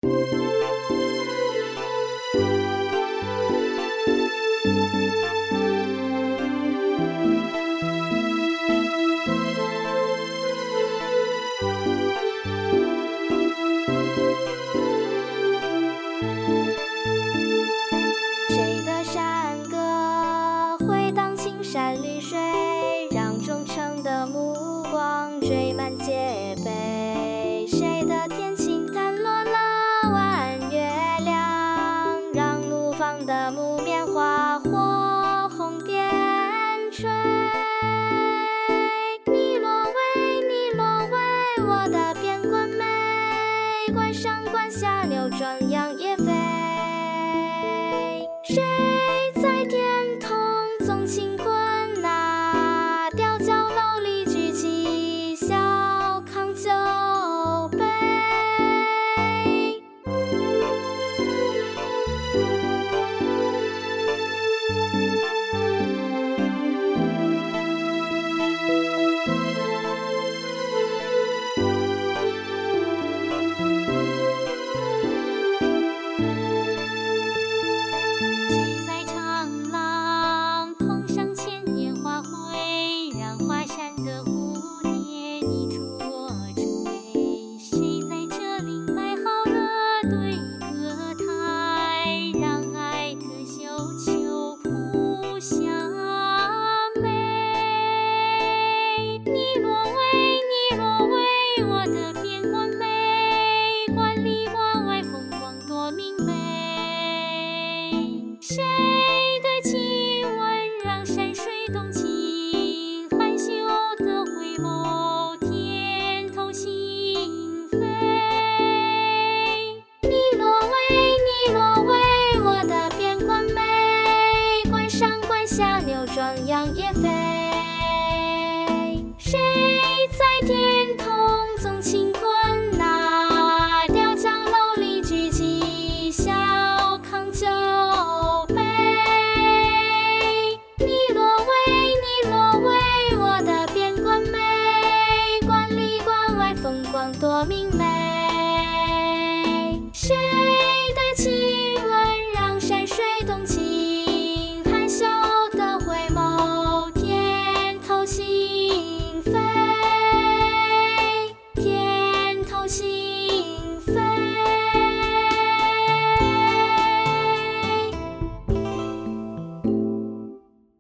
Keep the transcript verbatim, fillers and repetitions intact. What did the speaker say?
谁的山歌回荡青山绿水，让忠诚的目光缀满戒备。谁的天晴弹落了弯月亮，让怒放的木棉花火红遍吹。你落尾，你落尾，我的边关美，关上关下扭转杨叶飞。谁在殿堂纵乾坤啊？吊脚楼里举起小康酒杯。谁在长廊捧上千年花卉，让华山的蝴蝶你助我追。谁在这里摆好了对歌台，让爱的绣球谱下美。你落尾，你落尾，我的边关美，关里关